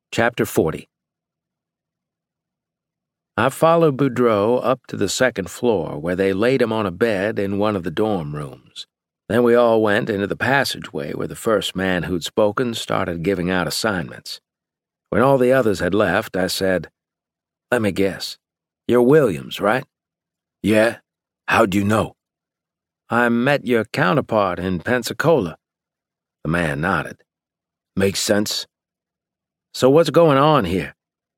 Chapter 40. I followed Boudreau up to the second floor, where they laid him on a bed in one of the dorm rooms. Then we all went into the passageway where the first man who'd spoken started giving out assignments. When all the others had left, I said, "Let me guess. You're Williams, right?" "Yeah. How'd you know?" "I met your counterpart in Pensacola." The man nodded. "Makes sense." "So what's going on here?"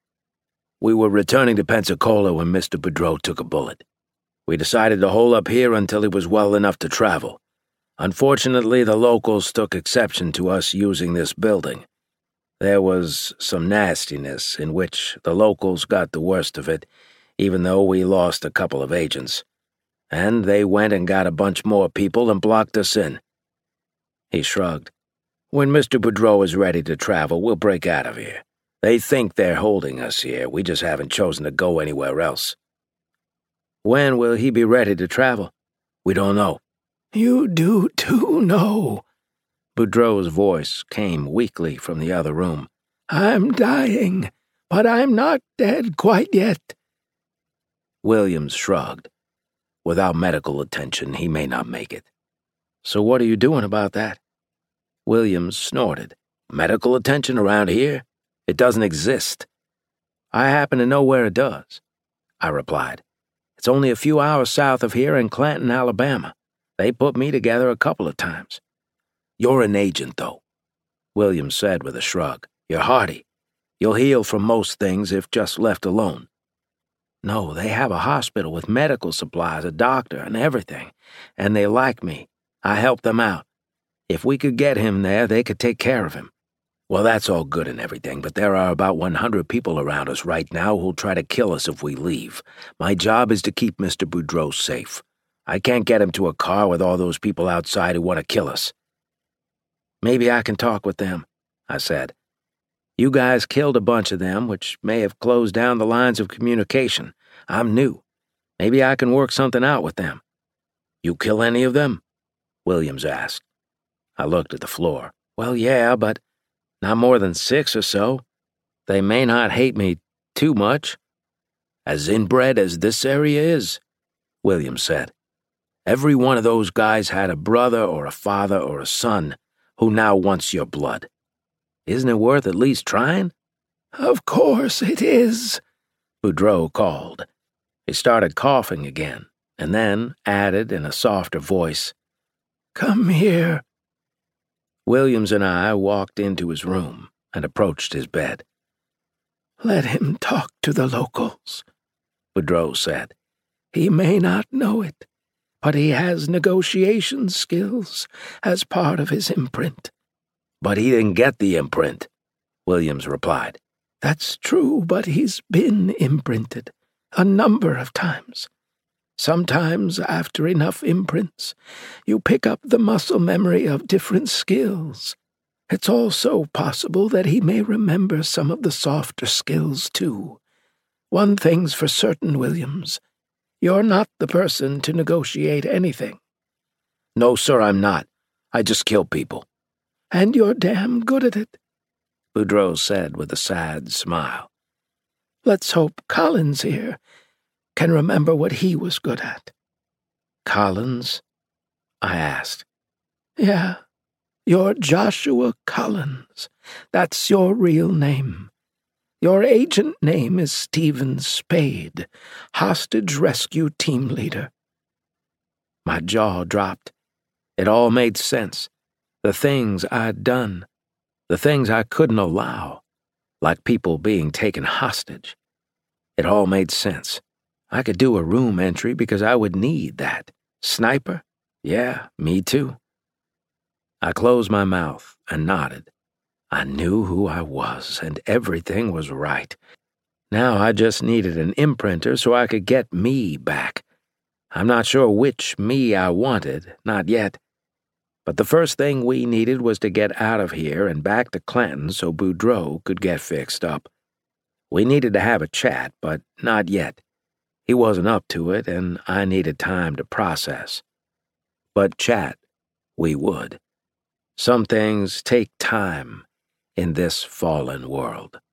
"We were returning to Pensacola when Mr. Boudreau took a bullet. We decided to hole up here until he was well enough to travel. Unfortunately, the locals took exception to us using this building. There was some nastiness in which the locals got the worst of it, even though we lost a couple of agents. And they went and got a bunch more people and blocked us in." He shrugged. "When Mr. Boudreau is ready to travel, we'll break out of here. They think they're holding us here. We just haven't chosen to go anywhere else." "When will he be ready to travel?" "We don't know." "You do too know." Boudreau's voice came weakly from the other room. "I'm dying, but I'm not dead quite yet." Williams shrugged. "Without medical attention, he may not make it." "So what are you doing about that?" Williams snorted. "Medical attention around here? It doesn't exist." "I happen to know where it does," I replied. "It's only a few hours south of here in Clanton, Alabama. They put me together a couple of times." "You're an agent, though," Williams said with a shrug. "You're hardy. You'll heal from most things if just left alone." "No, they have a hospital with medical supplies, a doctor, and everything, and they like me. I helped them out. If we could get him there, they could take care of him." "Well, that's all good and everything, but there are about 100 people around us right now who'll try to kill us if we leave. My job is to keep Mr. Boudreau safe. I can't get him to a car with all those people outside who want to kill us." "Maybe I can talk with them," I said. "You guys killed a bunch of them, which may have closed down the lines of communication. I'm new. Maybe I can work something out with them." "You kill any of them?" Williams asked. I looked at the floor. "Well, yeah, but not more than 6 or so. They may not hate me too much." "As inbred as this area is," Williams said. "Every one of those guys had a brother or a father or a son who now wants your blood. Isn't it worth at least trying?" "Of course it is," Boudreau called. He started coughing again, and then added in a softer voice, "Come here." Williams and I walked into his room and approached his bed. "Let him talk to the locals," Boudreau said. "He may not know it, but he has negotiation skills as part of his imprint." "But he didn't get the imprint," Williams replied. "That's true, but he's been imprinted a number of times. Sometimes, after enough imprints, you pick up the muscle memory of different skills. It's also possible that he may remember some of the softer skills, too. One thing's for certain, Williams. You're not the person to negotiate anything." "No, sir, I'm not. I just kill people." "And you're damn good at it," Boudreau said with a sad smile. "Let's hope Collins here can remember what he was good at." "Collins?" I asked. "Yeah, you're Joshua Collins. That's your real name. Your agent name is Stephen Spade, hostage rescue team leader." My jaw dropped. It all made sense. The things I'd done. The things I couldn't allow. Like people being taken hostage. It all made sense. I could do a room entry because I would need that. Sniper? Yeah, me too. I closed my mouth and nodded. I knew who I was, and everything was right. Now I just needed an imprinter so I could get me back. I'm not sure which me I wanted, not yet. But the first thing we needed was to get out of here and back to Clanton so Boudreau could get fixed up. We needed to have a chat, but not yet. He wasn't up to it, and I needed time to process. But chat we would. Some things take time in this fallen world.